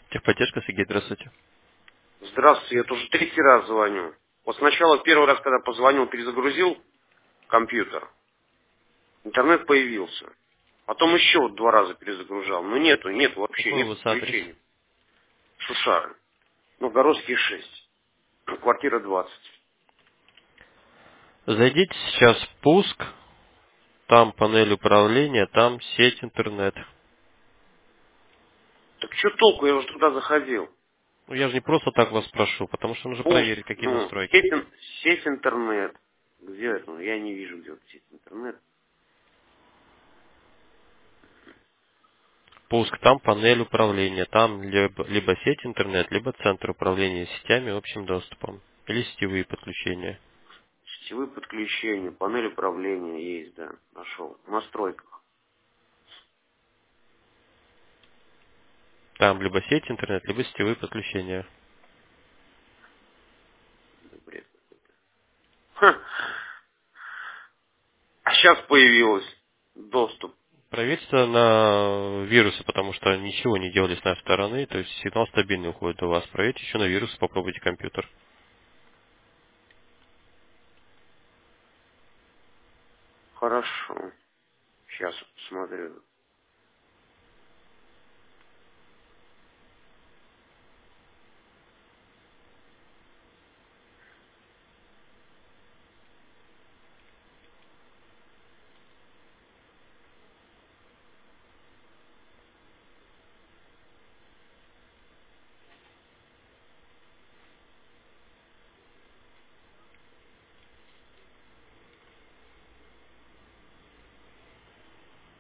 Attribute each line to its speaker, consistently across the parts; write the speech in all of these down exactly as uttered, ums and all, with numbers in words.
Speaker 1: Техподдержка, Сергей, здравствуйте.
Speaker 2: Здравствуйте, я тоже третий раз звоню. Вот сначала первый раз, когда позвонил, перезагрузил компьютер, интернет появился. Потом еще вот два раза перезагружал. Но нету, нету вообще,
Speaker 1: Какой у
Speaker 2: нет
Speaker 1: вас адрес?
Speaker 2: подключения. Шушары. Новгородский шесть. Квартира двадцать.
Speaker 1: Зайдите сейчас в пуск, там панель управления, там сеть интернет.
Speaker 2: Так что толку, я уже туда заходил.
Speaker 1: Ну я же не просто так вас прошу, потому что нужно
Speaker 2: Пуск,
Speaker 1: проверить, какие
Speaker 2: ну,
Speaker 1: настройки.
Speaker 2: сеть, ин- сеть интернет. Где это? Ну, я не вижу, где вот сеть интернет.
Speaker 1: Пуск, там панель управления, там либо, либо сеть интернет, либо центр управления сетями общим доступом. Или сетевые подключения.
Speaker 2: Сетевые подключения, панель управления есть, да, нашел. В настройках.
Speaker 1: Там либо сеть интернет, либо сетевые подключения.
Speaker 2: Да бред. Ха. А сейчас появилось доступ.
Speaker 1: Проверьте на вирусы, потому что ничего не делали с нашей стороны, то есть сигнал стабильный уходит у вас. Проверьте еще на вирусы, попробуйте компьютер.
Speaker 2: Хорошо. Сейчас посмотрю.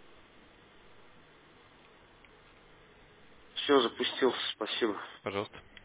Speaker 2: Все, запустился, спасибо.
Speaker 1: Пожалуйста.